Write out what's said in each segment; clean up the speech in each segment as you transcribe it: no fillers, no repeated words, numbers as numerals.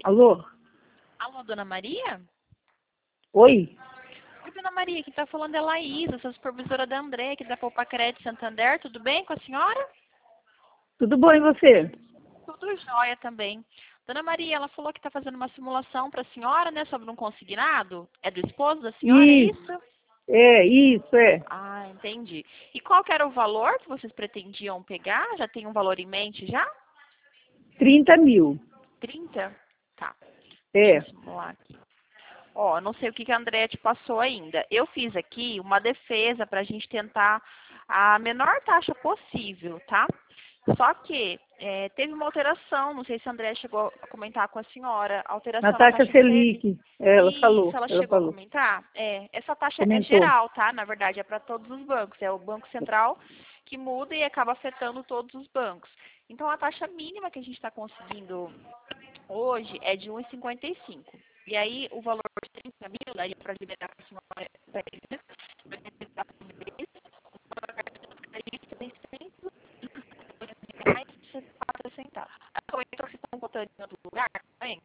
Alô? Alô, Dona Maria? Oi? Oi, Dona Maria, quem está falando é Laísa, sou supervisora da André, aqui da Poupa-Crédito Santander. Tudo bem com a senhora? Tudo bom e você? Tudo jóia também. Dona Maria, ela falou que está fazendo uma simulação para a senhora, né, sobre um consignado. É do esposo da senhora, é isso? Isso, é. Ah, entendi. E qual que era o valor que vocês pretendiam pegar? Já tem um valor em mente já? 30 mil. 30? Tá. Deixa É. eu simular aqui. Ó, não sei o que a Andrea te passou ainda. Eu fiz aqui uma defesa para a gente tentar a menor taxa possível, tá? Só que teve uma alteração, não sei se a Andrea chegou a comentar com a senhora, Na alteração na taxa taxa Selic. Selic. Ela Isso, falou, ela ela chegou a falou. comentar? Essa taxa é Comentou. geral, tá? Na verdade, é para todos os bancos. É o Banco Central que muda e acaba afetando todos os bancos. Então, a taxa mínima que a gente está conseguindo hoje é de 1,55. E aí, o valor de 30 mil, daí para liberar para a senhora, para ele, né? Para liberar para eles, o valor ficaria R$ 604 centavos. A comentou que estão votando em outro lugar também?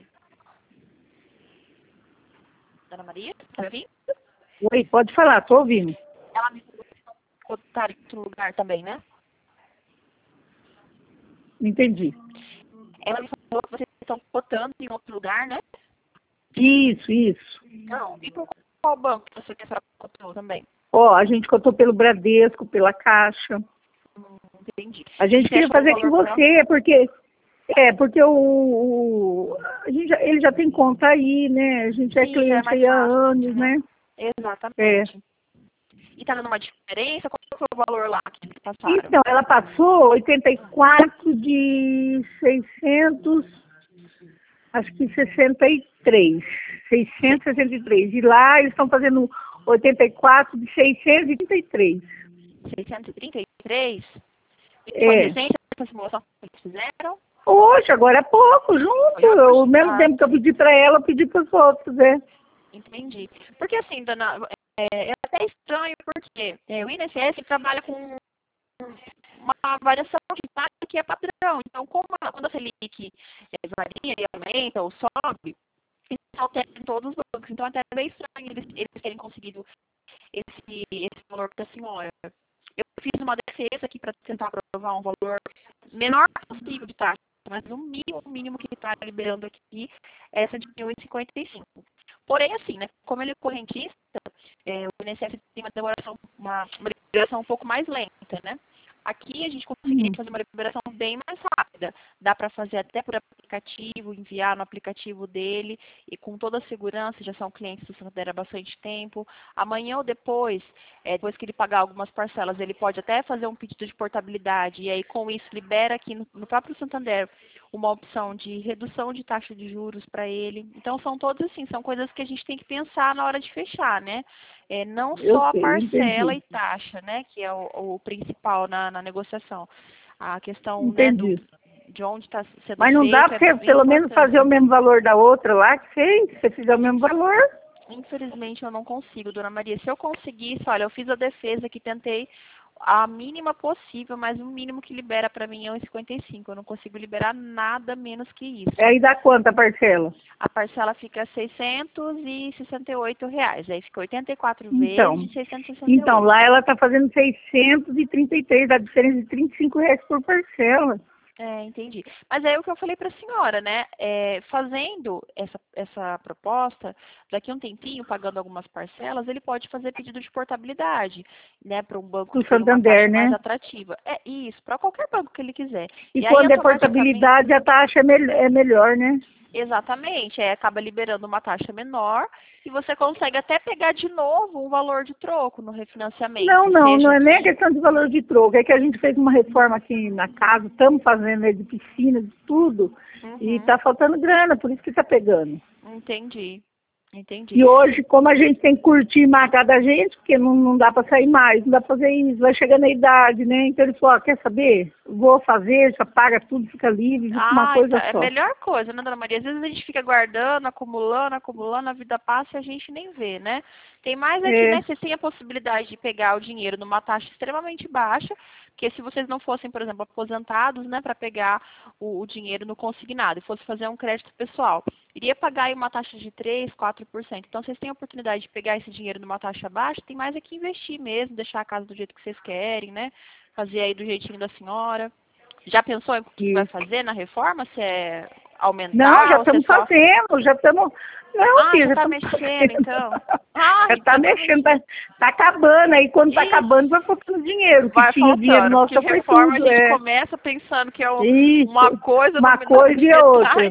Dona Maria, tá ouvindo? Oi, pode falar, tô ouvindo. Ela me falou que estão votando em outro lugar também, né? Entendi. Ela me falou que vocês estão votando em outro lugar, né? Isso. Não. E por qual banco que você quer falar votou também? Ó, a gente cotou pelo Bradesco, pela Caixa. Entendi. A E gente você queria achou o fazer com valor próximo? você, porque ele já tem conta aí, né? A gente é Sim, já é cliente mais aí há fácil, anos, né? né? É. Exatamente. E tá dando uma diferença? Qual foi o valor lá que eles passaram? Então, ela passou 84 de 600, acho que 63. 663. E lá eles estão fazendo 84 de 633. 633? E foi É. recente essa simulação que eles fizeram? Hoje, agora é pouco, junto. Foi hoje? O mesmo Ah, tempo que eu pedi para ela, eu pedi para os outros, né? entendi. Porque assim, dona, é até estranho porque o INSS trabalha com uma variação de taxa que é padrão. Então, quando a Selic varia e aumenta ou sobe, isso altera em todos os bancos. Então, até é bem estranho eles terem conseguido esse valor para a senhora. Eu fiz uma defesa aqui para tentar aprovar um valor menor possível de taxa, mas o mínimo que está liberando aqui é essa de 1,55. Porém, assim, né, como ele é correntista, o INSS tem uma liberação um pouco mais lenta, né? Aqui a gente conseguiria fazer uma liberação bem mais rápida. Dá para fazer até por aplicativo, enviar no aplicativo dele e com toda a segurança, já são clientes do Santander há bastante tempo. Amanhã ou depois, depois que ele pagar algumas parcelas, ele pode até fazer um pedido de portabilidade e aí com isso libera aqui no próprio Santander uma opção de redução de taxa de juros para ele. Então são todas assim, são coisas que a gente tem que pensar na hora de fechar, né? Não Eu só a sei, parcela entendi. e taxa, né, que é o principal na negociação. A questão, né, Entendi. de onde está sendo Mas não dá feito para é você bem pelo menos fazer o importante. mesmo valor da outra lá que fez? Se você fizer o mesmo valor? Infelizmente eu não consigo, Dona Maria. Se eu conseguisse, olha, eu fiz a defesa que tentei a mínima possível, mas o mínimo que libera para mim é 1,55. Eu não consigo liberar nada menos que isso. Aí dá quanto a parcela? A parcela fica R$ 668. Aí fica 84 Então, vezes de então 668. lá ela está fazendo 633, a diferença de R$ 35 por parcela. Entendi. Mas é o que eu falei para a senhora, né? Fazendo essa proposta, daqui a um tempinho, pagando algumas parcelas, ele pode fazer pedido de portabilidade, né? Para um banco Do que tenha uma Santander, taxa mais né? atrativa. É isso, para qualquer banco que ele quiser. E E aí, quando é automaticamente, portabilidade, a taxa é melhor, né? exatamente, acaba liberando uma taxa menor e você consegue até pegar de novo um valor de troco no Não, refinanciamento, não seja é nem a de... questão de valor de troco, é que a gente fez uma reforma aqui na casa, estamos fazendo de piscina, de tudo, e Uhum, está faltando grana, por isso que está pegando. entendi. Entendi. E hoje, como a gente tem que curtir marcar da gente, porque não dá para sair mais, não dá para fazer isso, vai chegando a idade, né? Então ele falou, quer saber? Vou fazer, já paga tudo, fica livre, fica uma Tá. coisa É a só. melhor coisa, né, dona Maria? Às vezes a gente fica guardando, acumulando, a vida passa e a gente nem vê, né? Tem mais aqui, É, né? Vocês têm a possibilidade de pegar o dinheiro numa taxa extremamente baixa, Porque se vocês não fossem, por exemplo, aposentados, né, para pegar o dinheiro no consignado e fosse fazer um crédito pessoal, iria pagar aí uma taxa de 3%, 4%. Então, vocês têm a oportunidade de pegar esse dinheiro numa taxa baixa, tem mais é que investir mesmo, deixar a casa do jeito que vocês querem, né? Fazer aí do jeitinho da senhora. Já pensou em o que vai fazer na reforma? Se é aumentar? Não, já ou se é estamos só... fazendo, já estamos... Não, filha, já já tá estamos mexendo, então. já está mexendo, tá acabando, aí quando tá acabando vai faltando dinheiro, que Vai tinha o dinheiro faltando, nosso porque foi reforma tudo, a gente começa pensando que é Isso, uma coisa, uma no coisa e a outra.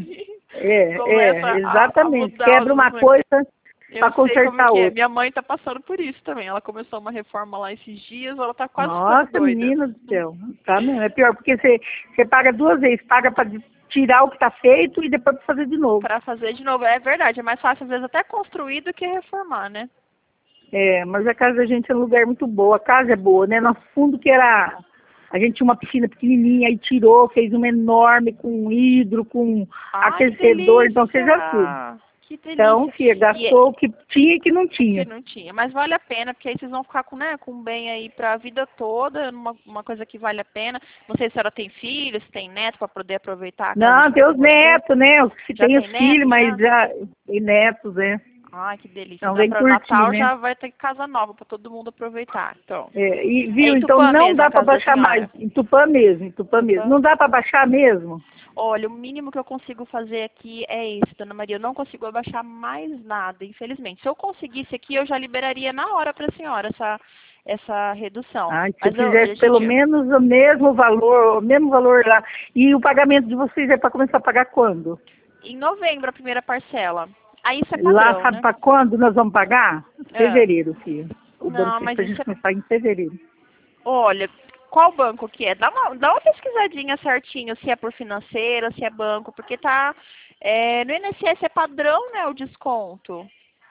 começa a Exatamente, mudar quebra os uma negócios. coisa Eu para sei como consertar que é. outra. Minha mãe tá passando por isso também. Ela começou uma reforma lá esses dias, ela tá quase ficando Nossa, doida. menina do céu, tá mesmo, é pior, porque você paga duas vezes, paga para tirar o que está feito e depois para fazer de novo. Para fazer de novo, é verdade, é mais fácil às vezes até construir do que reformar, né? É, mas a casa da gente é um lugar muito boa, a casa é boa, né? Nosso fundo que era... A gente tinha uma piscina pequenininha, aí tirou, fez uma enorme com hidro, com aquecedor, então fez tudo. Que delícia! Então, filha, gastou o que tinha e que não tinha. Que não tinha, mas vale a pena, porque aí vocês vão ficar com, né, com bem aí para a vida toda, uma coisa que vale a pena. Não sei se a senhora tem filhos, se tem neto para poder aproveitar a casa. Não, tem os netos, né? Os que tem os filhos, mas já tem netos, né? Ai, que delícia. Então, Dá vem para curtir, Natal né? já vai ter casa nova para todo mundo aproveitar. Então. Viu? Então não dá para baixar mais. Em Tupã mesmo. Não dá para baixar mesmo? Olha, o mínimo que eu consigo fazer aqui é esse, dona Maria. Eu não consigo abaixar mais nada, infelizmente. Se eu conseguisse aqui, eu já liberaria na hora para a senhora essa redução. Se fizesse pelo menos o mesmo valor lá. E o pagamento de vocês é para começar a pagar quando? Em novembro, a primeira parcela. Aí isso é padrão, lá sabe, né? para quando nós vamos pagar? Fevereiro, filho. O banco mas a gente começar em fevereiro. Olha, qual banco que é? Dá uma pesquisadinha certinho se é por financeira, se é banco, porque tá no INSS é padrão, né, o desconto.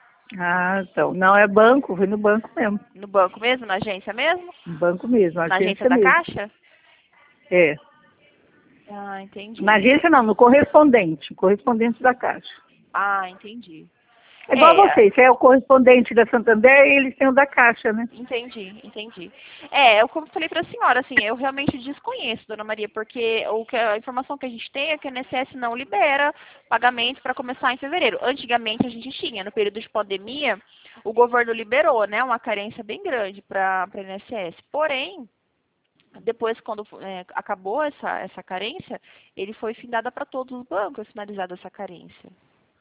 Então, não é banco, foi no banco mesmo. No banco mesmo, na agência mesmo? No banco mesmo, na agência da mesmo. Caixa? É. Entendi. Na agência não, no correspondente da Caixa. Entendi. É igual vocês, você é o correspondente da Santander e eles têm o da Caixa, né? Entendi. Como eu falei para a senhora, assim, eu realmente desconheço, dona Maria, porque a informação que a gente tem é que a INSS não libera pagamentos para começar em fevereiro. Antigamente a gente tinha, no período de pandemia, o governo liberou, né, uma carência bem grande para a INSS. Porém, depois, quando acabou essa carência, ele foi findada para todos os bancos, finalizada essa carência.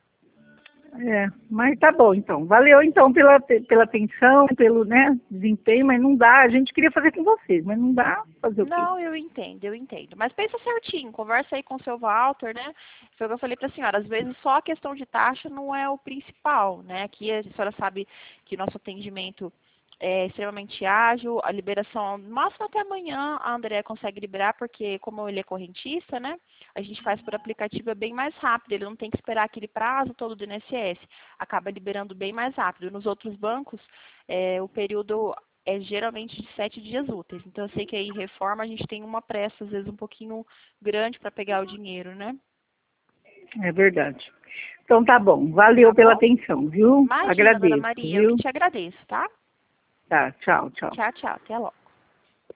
Mas tá bom, então. Valeu, então, pela atenção, pelo, né, desempenho, mas não dá. A gente queria fazer com vocês, mas não dá fazer o quê? Não, eu entendo. Mas pensa certinho, conversa aí com o seu Walter, né? Foi o que eu falei para a senhora, às vezes só a questão de taxa não é o principal, né? Aqui a senhora sabe que nosso atendimento é extremamente ágil, a liberação, no máximo até amanhã a Andrea consegue liberar, porque como ele é correntista, né, a gente faz por aplicativo, é bem mais rápido, ele não tem que esperar aquele prazo todo do INSS, acaba liberando bem mais rápido. Nos outros bancos, o período é geralmente de 7 dias úteis, então eu sei que aí em reforma a gente tem uma pressa, às vezes um pouquinho grande para pegar o dinheiro, né? É verdade. Então tá bom, valeu pela atenção, viu? Imagina, Agradeço, dona Maria, viu? eu que te agradeço, tá? Tá, tchau. Tchau, até logo.